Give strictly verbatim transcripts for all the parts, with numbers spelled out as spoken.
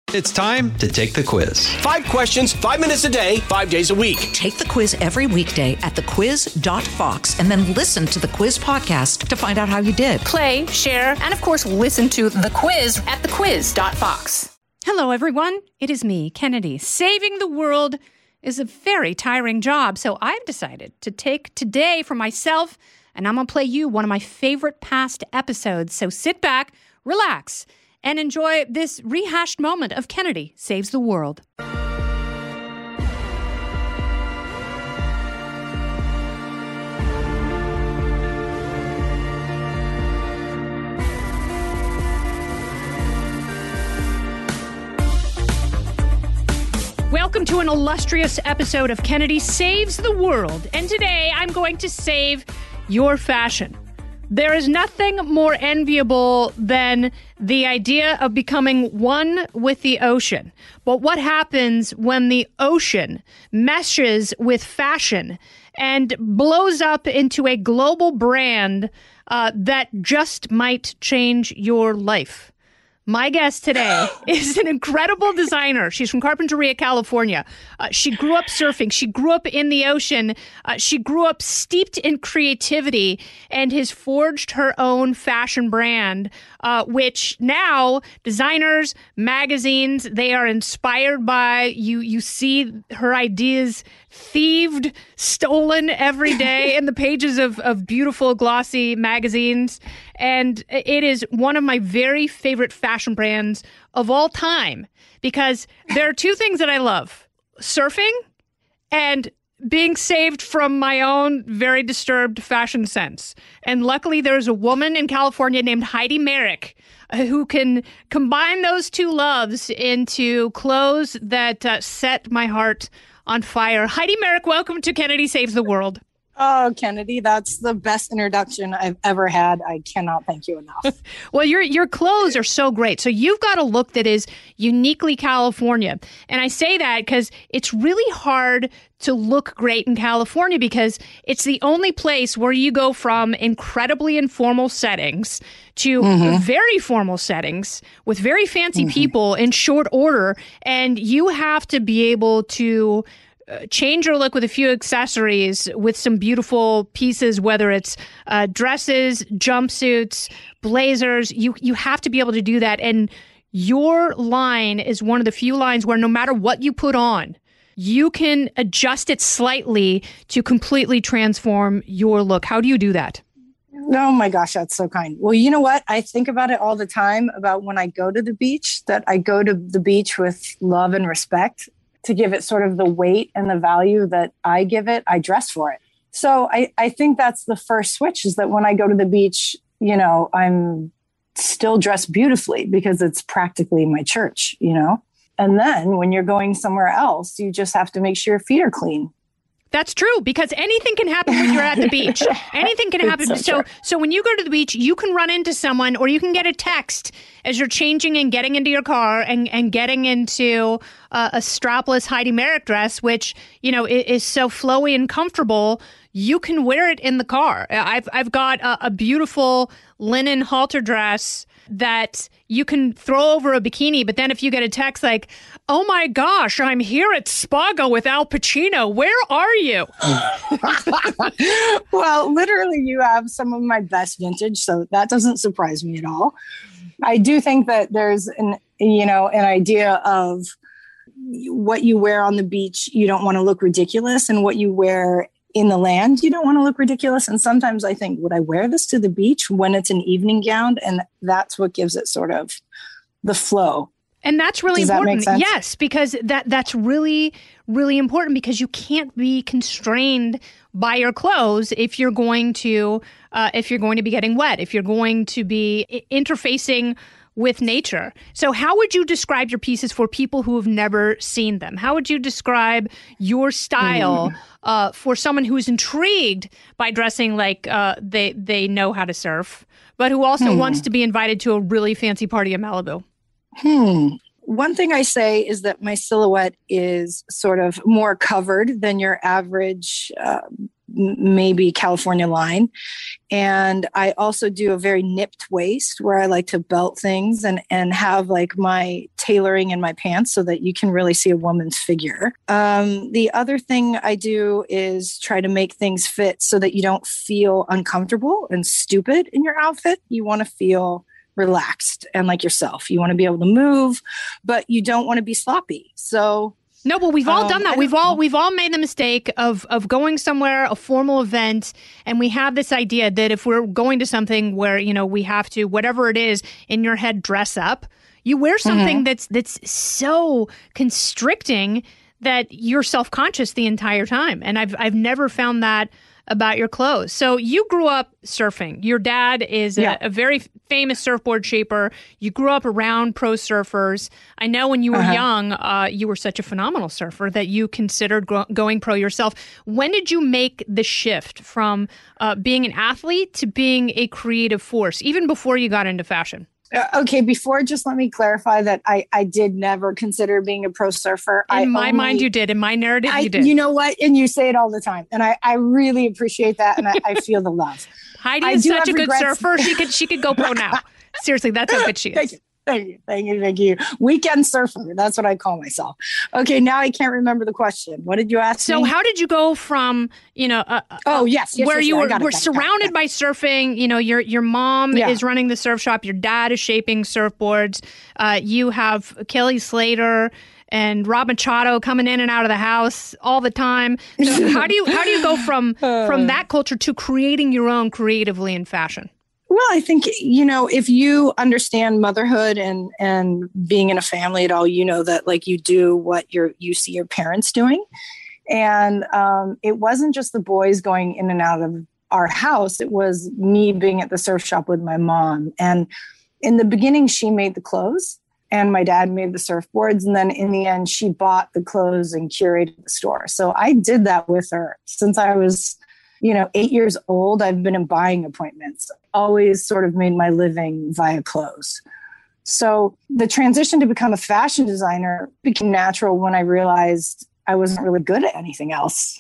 It's time to take the quiz. Five questions, five minutes a day, five days a week. Take the quiz every weekday at the quiz dot fox and then listen to the quiz podcast to find out how you did. Play, share, and of course, listen to the quiz at the quiz dot fox. Hello, everyone. It is me, Kennedy. Saving the world is a very tiring job, so I've decided to take today for myself, and I'm going to play you one of my favorite past episodes. So sit back, relax, and enjoy this rehashed moment of Kennedy Saves the World. Welcome to an illustrious episode of Kennedy Saves the World, and today I'm going to save your fashion. There is nothing more enviable than the idea of becoming one with the ocean. But what happens when the ocean meshes with fashion and blows up into a global brand uh, that just might change your life? My guest today is an incredible designer. She's from Carpinteria, California. Uh, she grew up surfing. She grew up in the ocean. Uh, she grew up steeped in creativity and has forged her own fashion brand, uh, which now designers, magazines, they are inspired by. You, you see her ideas thieved, stolen every day in the pages of, of beautiful, glossy magazines. And it is one of my very favorite fashion brands of all time because there are two things that I love: surfing and being saved from my own very disturbed fashion sense. And luckily, there's a woman in California named Heidi Merrick who can combine those two loves into clothes that uh, set my heart on fire. Heidi Merrick, welcome to Kennedy Saves the World. Oh, Kennedy, that's the best introduction I've ever had. I cannot thank you enough. Well, your your clothes are so great. So you've got a look that is uniquely California. And I say that because it's really hard to look great in California because it's the only place where you go from incredibly informal settings to mm-hmm. very formal settings with very fancy mm-hmm. people in short order. And you have to be able to Uh, change your look with a few accessories with some beautiful pieces, whether it's uh, dresses, jumpsuits, blazers. You you have to be able to do that. And your line is one of the few lines where no matter what you put on, you can adjust it slightly to completely transform your look. How do you do that? Oh my gosh, that's so kind. Well, you know what? I think about it all the time about when I go to the beach, that I go to the beach with love and respect. To give it sort of the weight and the value that I give it, I dress for it. So I, I think that's the first switch, is that when I go to the beach, you know, I'm still dressed beautifully because it's practically my church, you know? And then when you're going somewhere else, you just have to make sure your feet are clean. That's true, because anything can happen when you're at the beach. Anything can happen. So, so, so when you go to the beach, you can run into someone, or you can get a text as you're changing and getting into your car and, and getting into uh, a strapless Heidi Merrick dress, which, you know, is, is so flowy and comfortable. You can wear it in the car. I've I've got a, a beautiful linen halter dress that you can throw over a bikini, but then if you get a text like, "Oh my gosh, I'm here at Spago with Al Pacino. Where are you?" Well, literally, you have some of my best vintage, so that doesn't surprise me at all. I do think that there's an, you know, an idea of what you wear on the beach. You don't want to look ridiculous, and what you wear in the land, you don't want to look ridiculous. And sometimes I think, would I wear this to the beach when it's an evening gown? And that's what gives it sort of the flow. And that's really Does important. That make sense? Yes, because that that's really, really important, because you can't be constrained by your clothes if you're going to uh, if you're going to be getting wet, if you're going to be I- interfacing with nature. So how would you describe your pieces for people who have never seen them? How would you describe your style mm. uh, for someone who is intrigued by dressing like uh, they they know how to surf, but who also mm. wants to be invited to a really fancy party in Malibu? Hmm. One thing I say is that my silhouette is sort of more covered than your average uh, maybe California line. And I also do a very nipped waist where I like to belt things and, and have like my tailoring in my pants so that you can really see a woman's figure. Um, the other thing I do is try to make things fit so that you don't feel uncomfortable and stupid in your outfit. You want to feel relaxed and like yourself. You want to be able to move, but you don't want to be sloppy. So no, but we've all um, done that. We've all we've all made the mistake of of going somewhere, a formal event, and we have this idea that if we're going to something where, you know, we have to, whatever it is, in your head, dress up, you wear something mm-hmm. that's that's so constricting that you're self-conscious the entire time. And I've I've never found that about your clothes. So you grew up surfing. Your dad is a, yeah. a very famous surfboard shaper. You grew up around pro surfers. I know when you were uh-huh. young, uh, you were such a phenomenal surfer that you considered gro- going pro yourself. When did you make the shift from uh, being an athlete to being a creative force, even before you got into fashion? Uh, okay, before, just let me clarify that I, I did never consider being a pro surfer. In I my only, mind, you did. In my narrative, I, you did. You know what? And you say it all the time. And I, I really appreciate that. And I, I feel the love. Heidi I is such a regrets. good surfer. She could she could go pro now. Seriously, that's how good she is. Thank you. Thank you. Thank you. Thank you. Weekend surfer. That's what I call myself. Okay. Now I can't remember the question. What did you ask so me? how did you go from, you know, uh, oh, yes, yes where yes, you yes, were, it, were it, surrounded it, by surfing, you know, your, your mom yeah. is running the surf shop. Your dad is shaping surfboards. Uh, you have Kelly Slater and Rob Machado coming in and out of the house all the time. So how do you, how do you go from, from that culture to creating your own creatively in fashion? Well, I think, you know, if you understand motherhood and, and being in a family at all, you know that like you do what you're, you see your parents doing. And um, it wasn't just the boys going in and out of our house. It was me being at the surf shop with my mom. And in the beginning, she made the clothes and my dad made the surfboards. And then in the end, she bought the clothes and curated the store. So I did that with her since I was, you know, eight years old. I've been in buying appointments, always sort of made my living via clothes. So the transition to become a fashion designer became natural when I realized I wasn't really good at anything else.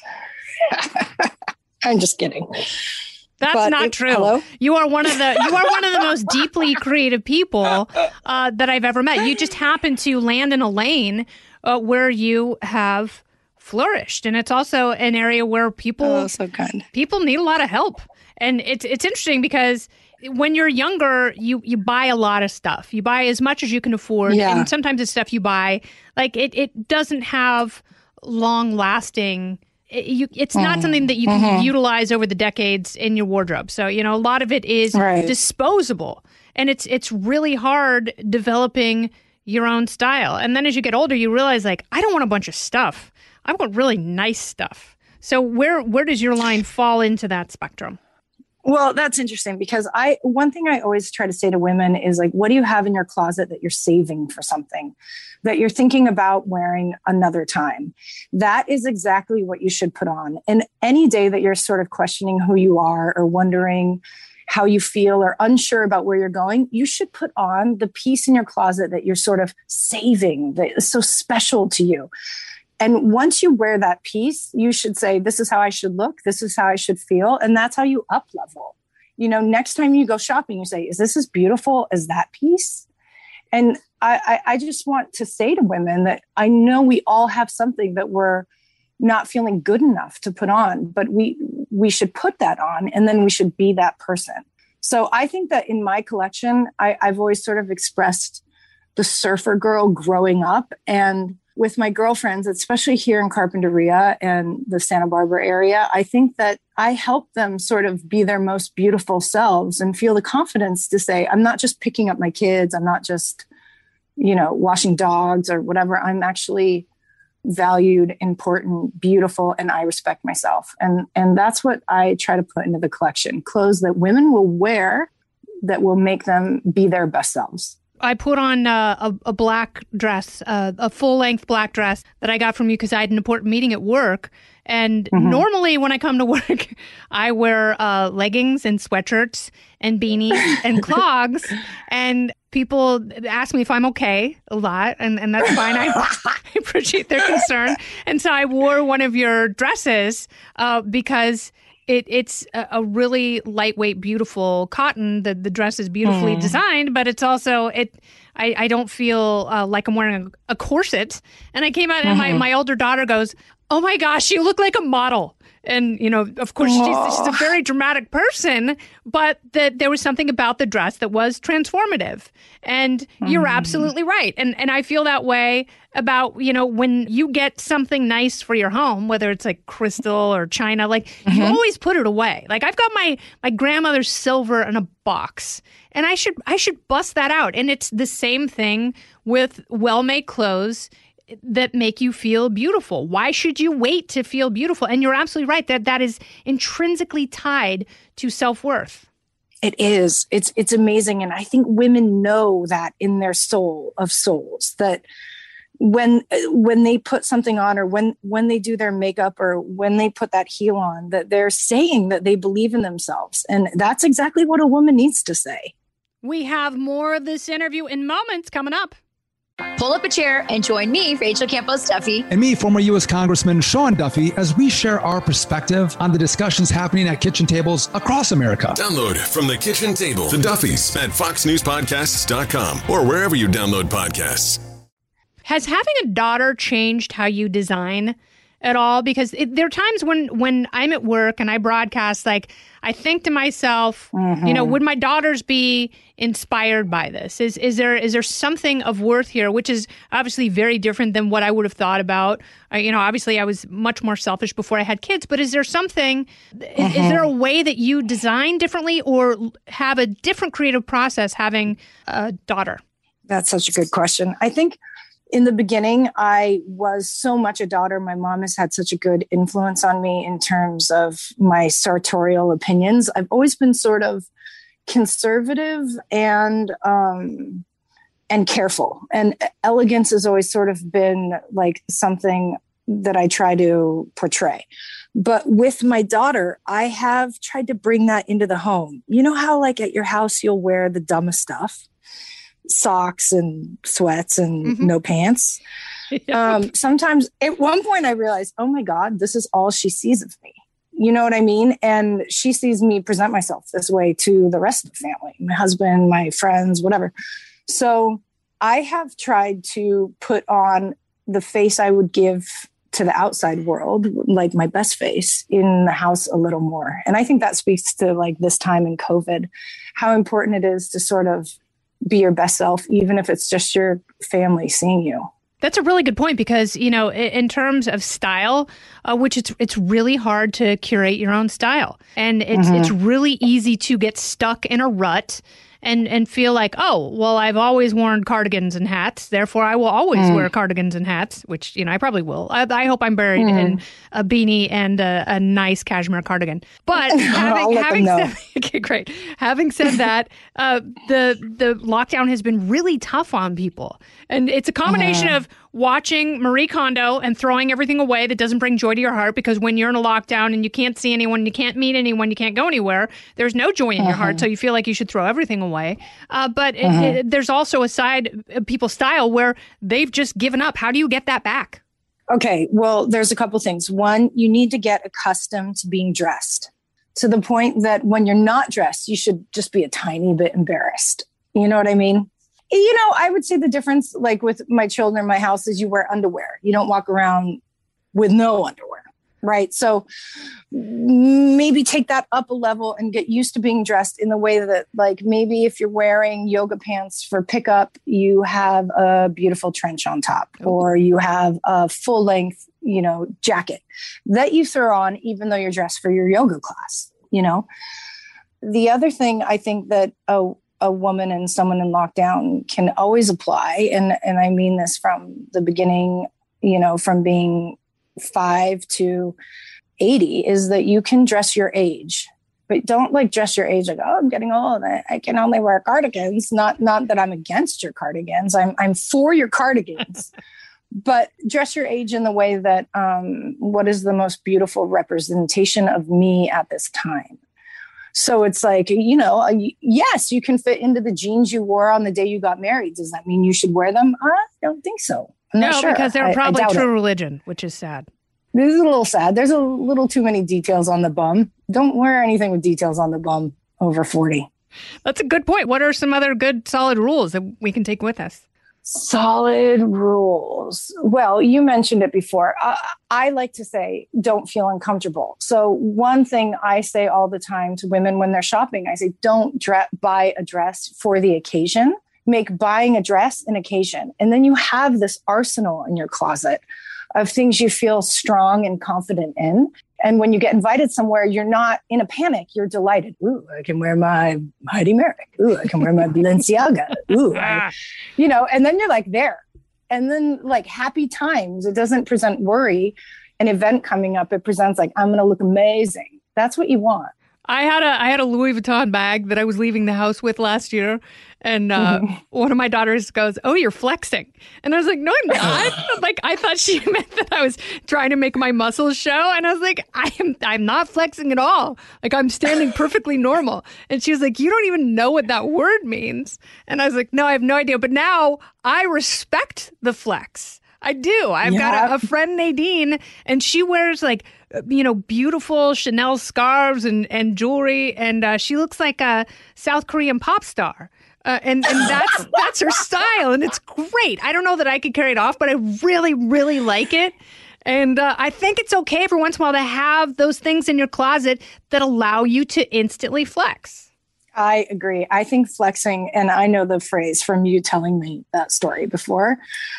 I'm just kidding. That's but not it, true. Hello? You are one of the you are one of the most deeply creative people uh, that I've ever met. You just happen to land in a lane uh, where you have flourished, and it's also an area where people oh, so kind. people need a lot of help. And it's it's interesting because when you're younger, you you buy a lot of stuff. You buy as much as you can afford, yeah. and sometimes the stuff you buy, like it it doesn't have long lasting. It, you, it's mm. not something that you can mm-hmm. utilize over the decades in your wardrobe. So, you know, a lot of it is right. disposable, and it's it's really hard developing your own style. And then as you get older, you realize like, I don't want a bunch of stuff. I want really nice stuff. So where where does your line fall into that spectrum? Well, that's interesting because I one thing I always try to say to women is like, what do you have in your closet that you're saving for something that you're thinking about wearing another time? That is exactly what you should put on. And any day that you're sort of questioning who you are or wondering how you feel or unsure about where you're going, you should put on the piece in your closet that you're sort of saving, that is so special to you. And once you wear that piece, you should say, this is how I should look. This is how I should feel. And that's how you up level. You know, next time you go shopping, you say, is this as beautiful as that piece? And I, I, I just want to say to women that I know we all have something that we're not feeling good enough to put on, but we, we should put that on and then we should be that person. So I think that in my collection, I, I've always sort of expressed the surfer girl growing up. And with my girlfriends, especially here in Carpinteria and the Santa Barbara area, I think that I help them sort of be their most beautiful selves and feel the confidence to say, I'm not just picking up my kids. I'm not just, you know, washing dogs or whatever. I'm actually valued, important, beautiful, and I respect myself. And, and that's what I try to put into the collection. Clothes that women will wear that will make them be their best selves. I put on uh, a, a black dress, uh, a full-length black dress that I got from you because I had an important meeting at work. And mm-hmm. normally when I come to work, I wear uh, leggings and sweatshirts and beanies and clogs. And people ask me if I'm okay a lot, and, and that's fine. I, I appreciate their concern. And so I wore one of your dresses uh, because it it's a, a really lightweight, beautiful cotton. The the dress is beautifully mm. designed, but it's also it. I, I don't feel uh, like I'm wearing a, a corset. And I came out, and mm-hmm. my my older daughter goes, "Oh my gosh, you look like a model." And, you know, of course, she's, she's a very dramatic person, but that there was something about the dress that was transformative. And mm. you're absolutely right. And and I feel that way about, you know, when you get something nice for your home, whether it's like crystal or china, like mm-hmm. you always put it away. Like I've got my my grandmother's silver in a box, and I should I should bust that out. And it's the same thing with well-made clothes that make you feel beautiful. Why should you wait to feel beautiful? And you're absolutely right that that is intrinsically tied to self-worth. It is. It's it's amazing. And I think women know that in their soul of souls, that when when they put something on, or when when they do their makeup, or when they put that heel on, that they're saying that they believe in themselves. And that's exactly what a woman needs to say. We have more of this interview in moments coming up. Pull up a chair and join me, Rachel Campos Duffy. And me, former U S Congressman Sean Duffy, as we share our perspective on the discussions happening at kitchen tables across America. Download From the Kitchen Table, The Duffys, at fox news podcasts dot com or wherever you download podcasts. Has having a daughter changed how you design at all? Because it, there are times when, when I'm at work and I broadcast, like, I think to myself, mm-hmm. you know, would my daughters be inspired by this? Is is there is there something of worth here, which is obviously very different than what I would have thought about? Uh, you know, obviously I was much more selfish before I had kids, but is there something, mm-hmm. is, is there a way that you design differently or have a different creative process having a daughter? That's such a good question. I think in the beginning, I was so much a daughter. My mom has had such a good influence on me in terms of my sartorial opinions. I've always been sort of conservative and um, and careful. And elegance has always sort of been like something that I try to portray. But with my daughter, I have tried to bring that into the home. You know how like at your house, you'll wear the dumbest stuff? Socks and sweats and mm-hmm. no pants. Um, sometimes at one point I realized, oh my God, this is all she sees of me. You know what I mean? And she sees me present myself this way to the rest of the family, my husband, my friends, whatever. So I have tried to put on the face I would give to the outside world, like my best face, in the house a little more. And I think that speaks to like this time in COVID, how important it is to sort of be your best self, even if it's just your family seeing you. That's a really good point because, you know, in terms of style, uh, which it's it's really hard to curate your own style. And it's mm-hmm. it's really easy to get stuck in a rut and, and feel like, oh, well, I've always worn cardigans and hats. Therefore, I will always mm. wear cardigans and hats, which, you know, I probably will. I, I hope I'm buried mm. in a beanie and a, a nice cashmere cardigan. But having, having said, okay, great. Having said that, uh, the the lockdown has been really tough on people. And it's a combination uh. of watching Marie Kondo and throwing everything away that doesn't bring joy to your heart, because when you're in a lockdown and you can't see anyone, you can't meet anyone, you can't go anywhere, there's no joy in uh-huh. your heart. So you feel like you should throw everything away. Uh, but uh-huh. it, it, there's also a side of people's style where they've just given up. How do you get that back? Okay, well, there's a couple things. One, you need to get accustomed to being dressed to the point that when you're not dressed, you should just be a tiny bit embarrassed. You know what I mean? You know, I would say the difference, like with my children in my house, is you wear underwear. You don't walk around with no underwear, right? So maybe take that up a level and get used to being dressed in the way that, like, maybe if you're wearing yoga pants for pickup, you have a beautiful trench on top, or you have a full length, you know, jacket that you throw on, even though you're dressed for your yoga class, you know? The other thing I think that, oh, a woman and someone in lockdown can always apply. And, and I mean this from the beginning, you know, from being five to eighty, is that you can dress your age, but don't like dress your age like, oh, I'm getting old, I, I can only wear cardigans. Not, not that I'm against your cardigans. I'm, I'm for your cardigans, but dress your age in the way that, um, what is the most beautiful representation of me at this time? So it's like, you know, uh, yes, you can fit into the jeans you wore on the day you got married. Does that mean you should wear them? I don't think so. I'm no, sure. Because they're I, probably I true it. religion, which is sad. This is a little sad. There's a little too many details on the bum Don't wear anything with details on the bum over forty. That's a good point. What are some other good solid rules that we can take with us? Solid rules. Well, you mentioned it before. Uh, I like to say, don't feel uncomfortable. So one thing I say all the time to women when they're shopping, I say, don't dre- buy a dress for the occasion. Make buying a dress an occasion. And then you have this arsenal in your closet of things you feel strong and confident in. And when you get invited somewhere, you're not in a panic. You're delighted. Ooh, I can wear my Heidi Merrick. Ooh, I can wear my Balenciaga. Ooh, I, you know, and then you're like there. And then like happy times. It doesn't present worry. An event coming up, it presents like, I'm going to look amazing. That's what you want. I had a I had a Louis Vuitton bag that I was leaving the house with last year. And uh, mm-hmm. one of my daughters goes, oh, you're flexing. And I was like, no, I'm not. Like, I thought she meant that I was trying to make my muscles show. And I was like, I am, I'm not flexing at all. Like, I'm standing perfectly normal. And she was like, you don't even know what that word means. And I was like, no, I have no idea. But now I respect the flex. I do. I've yeah. got a, a friend, Nadine, and she wears like, you know, beautiful Chanel scarves and, and jewelry. And uh, she looks like a South Korean pop star. Uh, and and that's that's her style, and it's great. I don't know that I could carry it off, but I really, really like it. And uh, I think it's okay every once in a while to have those things in your closet that allow you to instantly flex. I agree. I think flexing, and I know the phrase from you telling me that story before.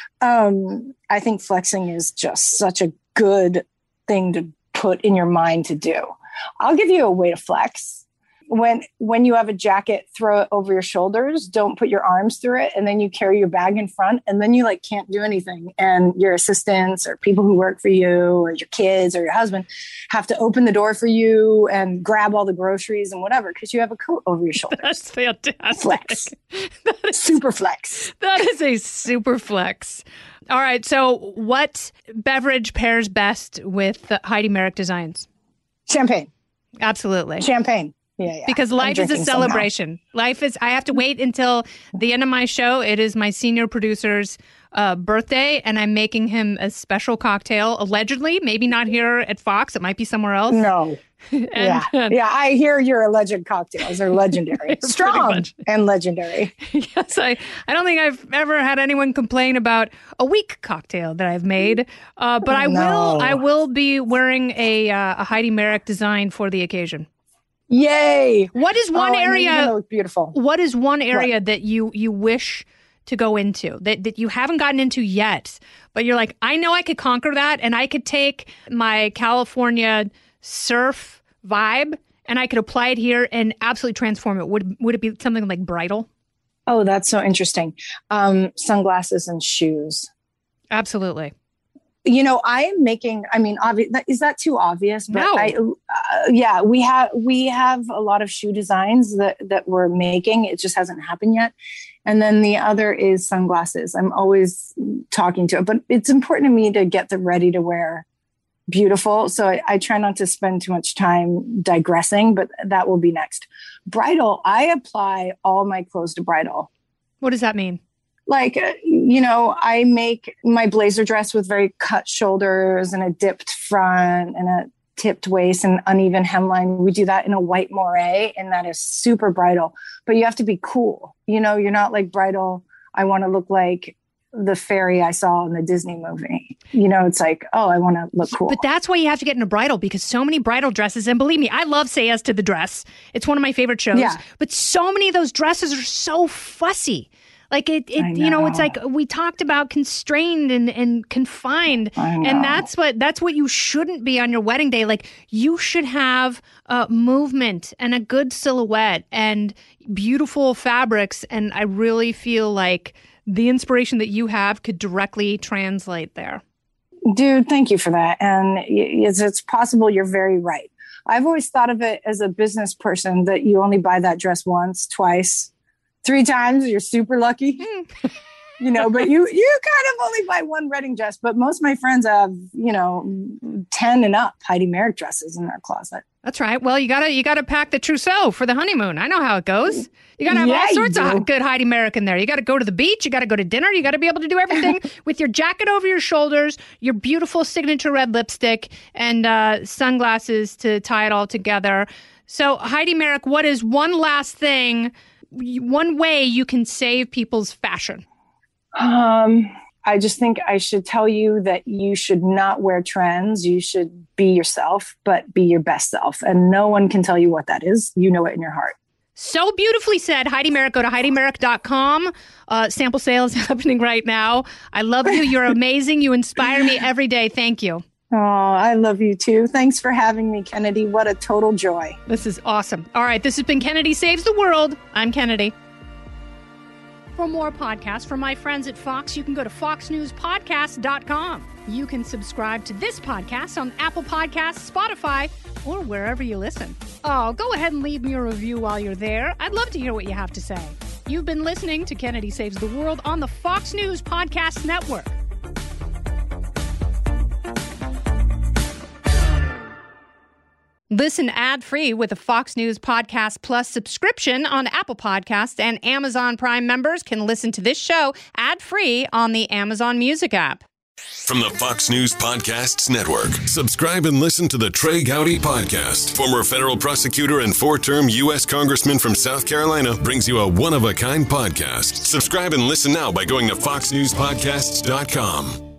Um, I think flexing is just such a good thing to put in your mind to do. I'll give you a way to flex. When when you have a jacket, throw it over your shoulders. Don't put your arms through it. And then you carry your bag in front. And then you like can't do anything. And your assistants or people who work for you or your kids or your husband have to open the door for you and grab all the groceries and whatever because you have a coat over your shoulders. That's fantastic. Flex. That is, super flex. That is a super flex. All right. So what beverage pairs best with Heidi Merrick Designs? Champagne. Absolutely. Champagne. Yeah, yeah. Because life is a celebration. Somehow. Life is, I have to wait until the end of my show. It is my senior producer's uh, birthday, and I'm making him a special cocktail, allegedly. Maybe not here at Fox. It might be somewhere else. No. and, yeah. Uh, yeah, I hear your alleged cocktails are legendary. Strong and legendary. Yes, I, I don't think I've ever had anyone complain about a weak cocktail that I've made. Uh, but I no. will I will be wearing a, uh, a Heidi Merrick design for the occasion. Yay! What is one oh, area? Look beautiful. What is one area what? that you you wish to go into that that you haven't gotten into yet? But you're like, I know I could conquer that, and I could take my California surf vibe and I could apply it here and absolutely transform it. Would would it be something like bridal? Oh, that's so interesting. Um, sunglasses and shoes. Absolutely. You know, I am making, I mean, obvious, is that too obvious? But no. I, uh, yeah, we have, we have a lot of shoe designs that, that we're making. It just hasn't happened yet. And then the other is sunglasses. I'm always talking to it, but it's important to me to get the ready to wear beautiful. So I, I try not to spend too much time digressing, but that will be next. Bridal, I apply all my clothes to bridal. What does that mean? Like, uh, you know, I make my blazer dress with very cut shoulders and a dipped front and a tipped waist and uneven hemline. We do that in a white moire, and that is super bridal. But you have to be cool. You know, you're not like bridal. I want to look like the fairy I saw in the Disney movie. You know, it's like, oh, I want to look cool. But that's why you have to get into bridal, because so many bridal dresses, and believe me, I love Say Yes to the Dress. It's one of my favorite shows. Yeah. But so many of those dresses are so fussy. Like it, it know. you know, it's like we talked about constrained and, and confined. And that's what that's what you shouldn't be on your wedding day. Like you should have uh, movement and a good silhouette and beautiful fabrics. And I really feel like the inspiration that you have could directly translate there. Dude, thank you for that. And it's, it's possible you're very right. I've always thought of it as a business person that you only buy that dress once, twice, three times, you're super lucky. you know, but you you kind of only buy one wedding dress. But most of my friends have, you know, ten and up Heidi Merrick dresses in their closet. That's right. Well, you gotta you gotta pack the trousseau for the honeymoon. I know how it goes. You gotta have Yeah, all sorts you do. of good Heidi Merrick in there. You gotta go to the beach. You gotta go to dinner. You gotta be able to do everything with your jacket over your shoulders, your beautiful signature red lipstick, and uh, sunglasses to tie it all together. So, Heidi Merrick, what is one last thing, one way you can save people's fashion? Um, I just think I should tell you that you should not wear trends. You should be yourself, but be your best self. And no one can tell you what that is. You know it in your heart. So beautifully said. Heidi Merrick. Go to Heidi Merrick dot com. Uh, sample sale is happening right now. I love you. You're amazing. You inspire me every day. Thank you. Oh, I love you too. Thanks for having me, Kennedy. What a total joy. This is awesome. All right. This has been Kennedy Saves the World. I'm Kennedy. For more podcasts from my friends at Fox, you can go to fox news podcast dot com. You can subscribe to this podcast on Apple Podcasts, Spotify, or wherever you listen. Oh, go ahead and leave me a review while you're there. I'd love to hear what you have to say. You've been listening to Kennedy Saves the World on the Fox News Podcast Network. Listen ad-free with a Fox News Podcast Plus subscription on Apple Podcasts, and Amazon Prime members can listen to this show ad-free on the Amazon Music app. From the Fox News Podcasts Network, subscribe and listen to the Trey Gowdy Podcast. Former federal prosecutor and four-term U S Congressman from South Carolina brings you a one-of-a-kind podcast. Subscribe and listen now by going to fox news podcasts dot com.